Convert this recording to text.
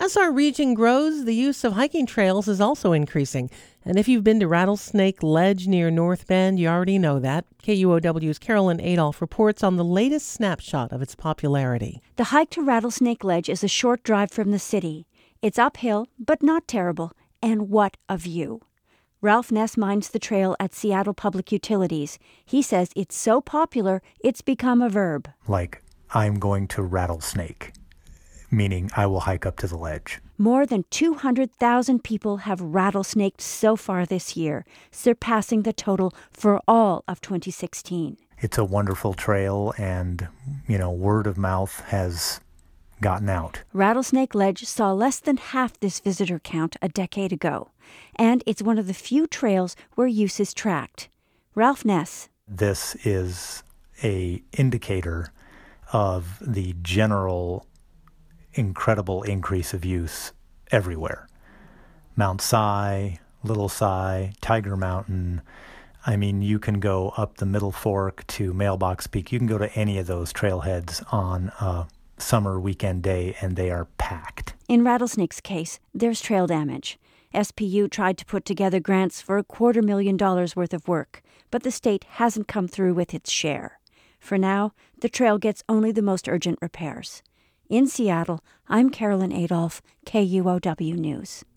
As our region grows, the use of hiking trails is also increasing. And if you've been to Rattlesnake Ledge near North Bend, you already know that. KUOW's Carolyn Adolph reports on the latest snapshot of its popularity. The hike to Rattlesnake Ledge is a short drive from the city. It's uphill, but not terrible. And what a view. Ralph Ness minds the trail at Seattle Public Utilities. He says it's so popular, it's become a verb. Like, I'm going to Rattlesnake, meaning I will hike up to the ledge. More than 200,000 people have rattlesnaked so far this year, surpassing the total for all of 2016. It's a wonderful trail, and, word of mouth has gotten out. Rattlesnake Ledge saw less than half this visitor count a decade ago, and it's one of the few trails where use is tracked. Ralph Ness. This is an indicator of the general incredible increase of use everywhere. Mount Si, Little Si, Tiger Mountain. I mean, you can go up the Middle Fork to Mailbox Peak. You can go to any of those trailheads on a summer weekend day, and they are packed. In Rattlesnake's case, there's trail damage. SPU tried to put together grants for $250,000 worth of work, but the state hasn't come through with its share. For now, the trail gets only the most urgent repairs. In Seattle, I'm Carolyn Adolph, KUOW News.